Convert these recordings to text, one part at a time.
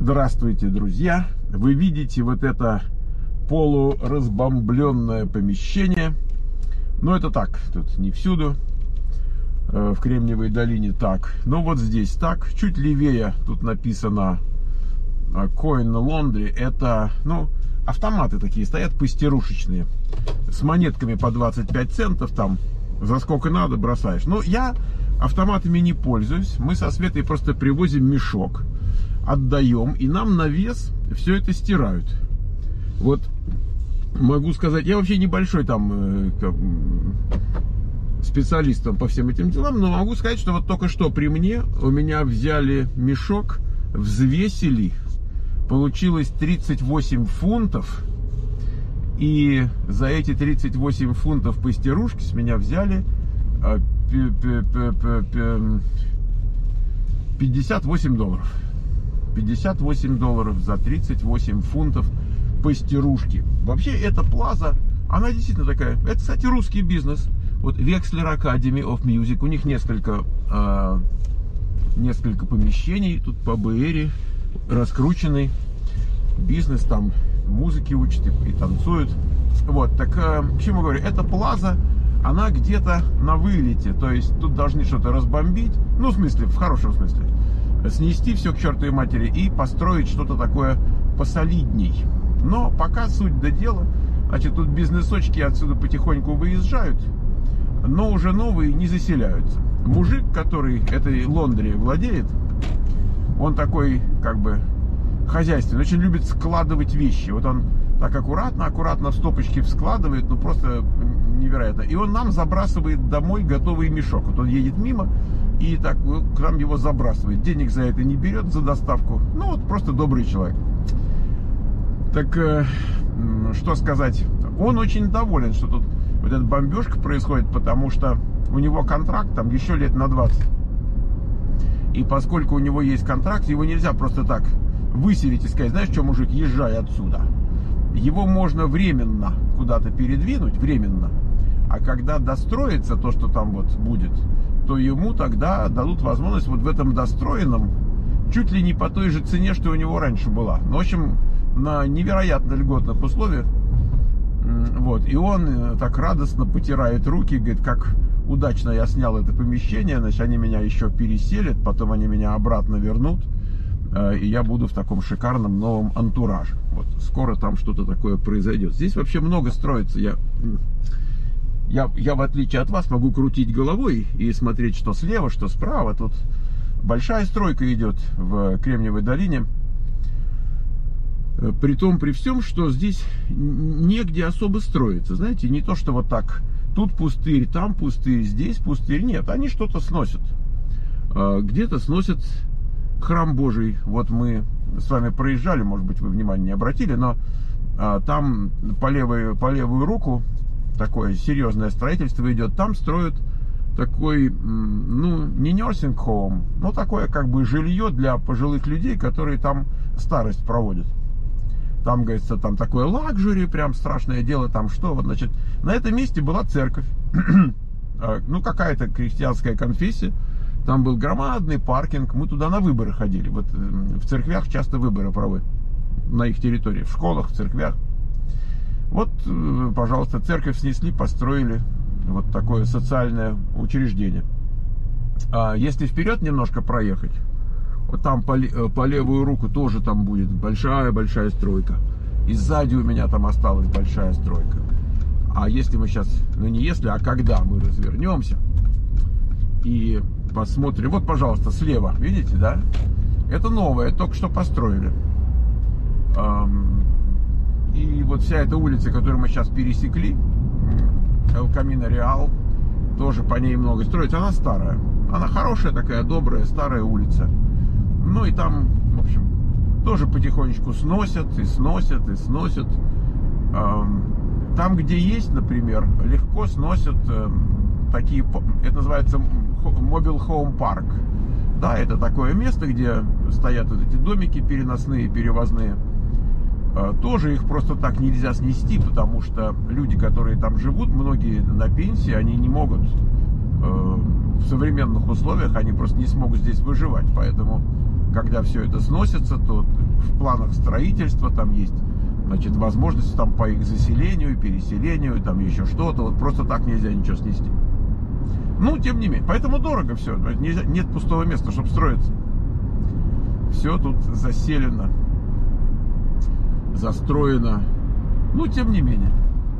Здравствуйте, друзья! Вы видите вот это полуразбомбленное помещение. Но это так, тут не всюду. В Кремниевой долине так. Но вот здесь так. Чуть левее тут написано Coin Laundry. Это, автоматы такие стоят, пастерушечные. С монетками по 25 центов там. За сколько надо, бросаешь. Но я автоматами не пользуюсь. Мы со Светой просто привозим мешок, отдаем, и нам на вес все это стирают. Вот могу сказать, я вообще небольшой там специалистом по всем этим делам, но могу сказать, что вот только что при мне у меня взяли мешок, взвесили, получилось 38 фунтов, и за эти 38 фунтов пастерушки с меня взяли 58 долларов. 58 долларов за 38 фунтов пастерушки. Вообще эта плаза, она действительно такая. Это, кстати, русский бизнес. Вот Wexler Academy of Music. У них несколько помещений тут по БР. Раскрученный бизнес. Там музыки учат и танцуют. Вот, так к чему говорю? Эта плаза, она где-то на вылете. То есть тут должны что-то разбомбить. Ну, в смысле, в хорошем смысле. Снести все к чертовой матери и построить что-то такое посолидней. Но пока суть до дела. Значит, тут бизнесочки отсюда потихоньку выезжают, но уже новые не заселяются. Мужик, который этой лондри владеет, он такой, как бы, хозяйственный, очень любит складывать вещи. Вот он так аккуратно в стопочки складывает, ну просто невероятно. И он нам забрасывает домой готовый мешок. Вот он едет мимо и так к нам его забрасывает. Денег за это не берет, за доставку. Ну вот просто добрый человек. Так, что сказать? Он очень доволен, что тут вот эта бомбежка происходит, потому что у него контракт там еще лет на 20. И поскольку у него есть контракт, его нельзя просто так выселить и сказать: знаешь что, мужик, езжай отсюда. Его можно временно куда-то передвинуть, временно. А когда достроится то, что там вот будет, то ему тогда дадут возможность вот в этом достроенном чуть ли не по той же цене, что у него раньше была. Ну, в общем, на невероятно льготных условиях. Вот. И он так радостно потирает руки, говорит, как удачно я снял это помещение, значит, они меня еще переселят, потом они меня обратно вернут, и я буду в таком шикарном новом антураже. Вот. Скоро там что-то такое произойдет. Здесь вообще много строится. Я, в отличие от вас, могу крутить головой и смотреть, что слева, что справа. Тут большая стройка идет в Кремниевой долине. Притом, при всем, что здесь негде особо строиться. Знаете, не то, что вот так. Тут пустырь, там пустырь, здесь пустырь. Нет, они что-то сносят. Где-то сносят храм Божий. Вот мы с вами проезжали, может быть, вы внимания не обратили, но там по левую руку такое серьезное строительство идет. Там строят такой, не nursing home, но такое как бы жилье для пожилых людей, которые там старость проводят. Там, говорится, там такое лакжери, прям страшное дело, там что, вот, значит, на этом месте была церковь, какая-то христианская конфессия, там был громадный паркинг, мы туда на выборы ходили, вот в церквях часто выборы проводят, на их территории, в школах, в церквях. Вот, пожалуйста, церковь снесли, построили вот такое социальное учреждение. А если вперед немножко проехать, вот там по левую руку тоже там будет большая стройка. И сзади у меня там осталась большая стройка. А если мы сейчас, а когда мы развернемся и посмотрим, вот, пожалуйста, слева, видите, да? Это новое, только что построили. И вот вся эта улица, которую мы сейчас пересекли, El Camino Real, тоже по ней много строится. Она старая. Она хорошая такая, добрая, старая улица. Ну и там, в общем, тоже потихонечку сносят. Там, где есть, например, легко сносят такие, это называется Mobile Home Park. Да, это такое место, где стоят вот эти домики переносные, перевозные. Тоже их просто так нельзя снести, потому что люди, которые там живут, многие на пенсии, они не могут в современных условиях, они просто не смогут здесь выживать. Поэтому когда все это сносится, то в планах строительства там есть, значит, возможность там по их заселению, переселению, там еще что-то. Вот просто так нельзя ничего снести. Ну, тем не менее. Поэтому дорого все. Нет пустого места, чтобы строиться. Все тут заселено, застроено. Ну, тем не менее.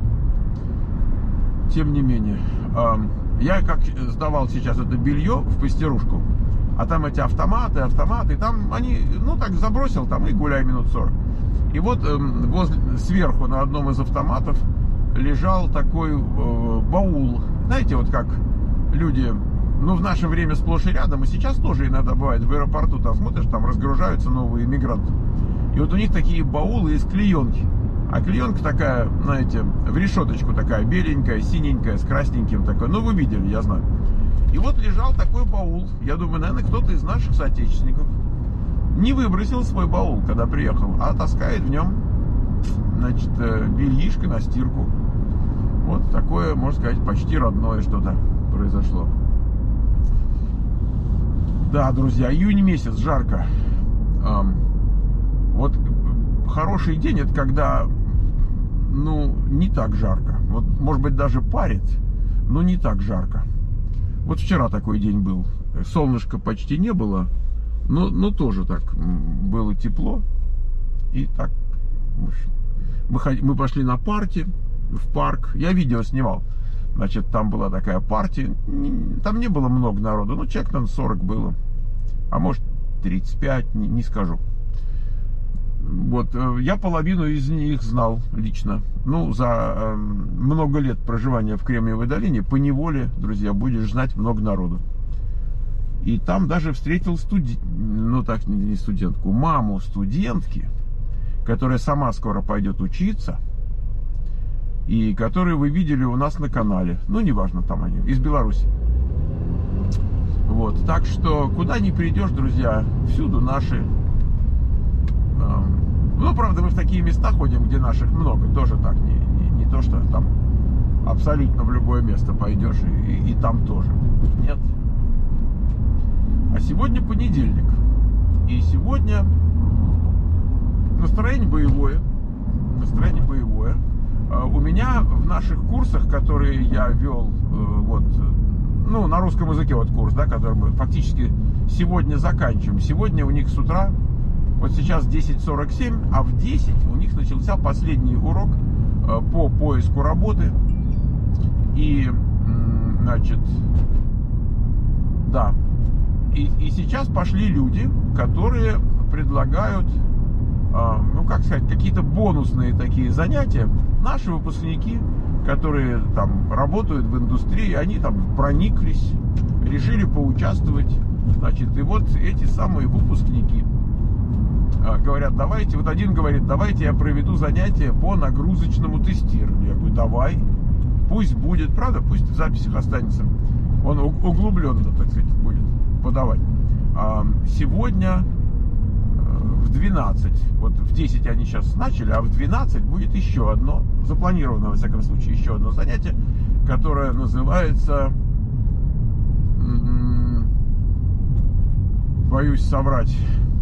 Тем не менее. Я как сдавал сейчас это белье в постирушку, а там эти автоматы, там они, ну так забросил там и гуляй минут 40. И вот сверху на одном из автоматов лежал такой баул. Знаете, вот как люди, ну в наше время сплошь и рядом, и сейчас тоже иногда бывает в аэропорту, там смотришь, там разгружаются новые иммигранты. И вот у них такие баулы из клеенки. А клеенка такая, знаете, в решеточку такая, беленькая, синенькая, с красненьким такой. Ну, вы видели, я знаю. И вот лежал такой баул. Я думаю, наверное, кто-то из наших соотечественников не выбросил свой баул, когда приехал, а таскает в нем, значит, бельишко на стирку. Вот такое, можно сказать, почти родное что-то произошло. Да, друзья, июнь месяц, жарко. Вот хороший день, это когда, ну, не так жарко. Вот, может быть, даже парит, но не так жарко. Вот вчера такой день был. Солнышка почти не было, но тоже так было тепло. И так, мы пошли на парти, в парк. Я видео снимал. Значит, там была такая партия. Там не было много народу. Ну, человек там 40 было. А может 35, не скажу. Вот, я половину из них знал лично. Ну, за много лет проживания в Кремниевой долине поневоле, друзья, будешь знать много народу. И там даже встретил ну так, не студентку, маму студентки, которая сама скоро пойдет учиться, и которую вы видели у нас на канале. Ну, неважно, там они, из Беларуси. Вот, так что, куда ни придешь, друзья, всюду наши. Ну, правда, мы в такие места ходим, где наших много. Тоже так, не то, что там абсолютно в любое место пойдешь, и там тоже. Нет. А сегодня понедельник. И сегодня настроение боевое. Настроение боевое. У меня в наших курсах, которые я вел, вот, ну, на русском языке вот курс, да, который мы фактически сегодня заканчиваем. Сегодня у них с утра, вот сейчас 10:47, а в 10 у них начался последний урок по поиску работы. И, значит, да. И сейчас пошли люди, которые предлагают, ну, как сказать, какие-то бонусные такие занятия. Наши выпускники, которые там работают в индустрии, они там прониклись, решили поучаствовать. Значит, и вот эти самые выпускники говорят, давайте, вот один говорит, давайте я проведу занятие по нагрузочному тестированию. Я говорю, давай, пусть будет, правда, пусть в записях останется. Он углубленно, так сказать, будет подавать. Сегодня в 12, вот в 10 они сейчас начали, а в 12 будет еще одно, запланировано, во всяком случае, еще одно занятие, которое называется, боюсь соврать,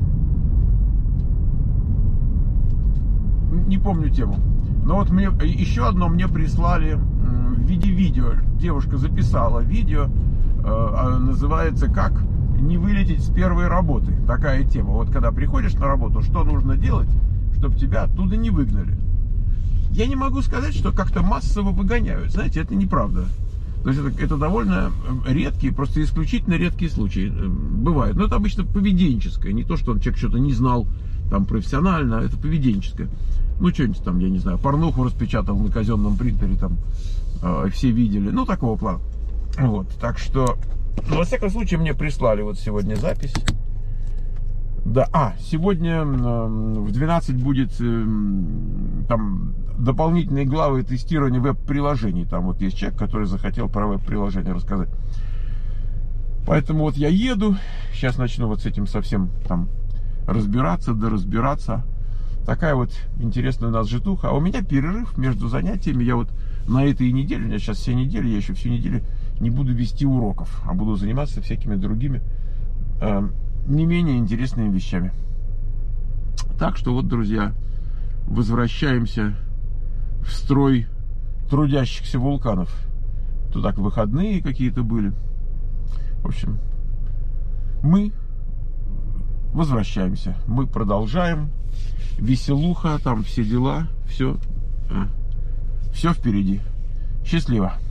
не помню тему. Но вот мне еще одно мне прислали в виде видео. Девушка записала видео, называется «Как не вылететь с первой работы». Такая тема. Вот когда приходишь на работу, что нужно делать, чтобы тебя оттуда не выгнали. Я не могу сказать, что как-то массово выгоняют. Знаете, это неправда. То есть это довольно редкие, просто исключительно редкие случаи бывают. Но это обычно поведенческое. Не то, что человек что-то не знал там профессионально, это поведенческое. Ну, что-нибудь там, я не знаю, порнуху распечатал на казенном принтере, там, все видели. Ну, такого плана. Вот, так что, ну, во всяком случае, мне прислали вот сегодня запись. Да, сегодня в 12 будет там дополнительные главы тестирования веб-приложений. Там вот есть человек, который захотел про веб-приложение рассказать. Поэтому вот я еду, сейчас начну вот с этим совсем там разбираться, доразбираться. Такая вот интересная у нас житуха. А у меня перерыв между занятиями. Я вот на этой неделе, у меня сейчас вся неделя, я еще всю неделю не буду вести уроков, а буду заниматься всякими другими не менее интересными вещами. Так что вот, друзья, возвращаемся в строй трудящихся вулканов. Тут так выходные какие-то были. В общем, мы возвращаемся. Мы продолжаем. Веселуха, там все дела. Все впереди. Счастливо.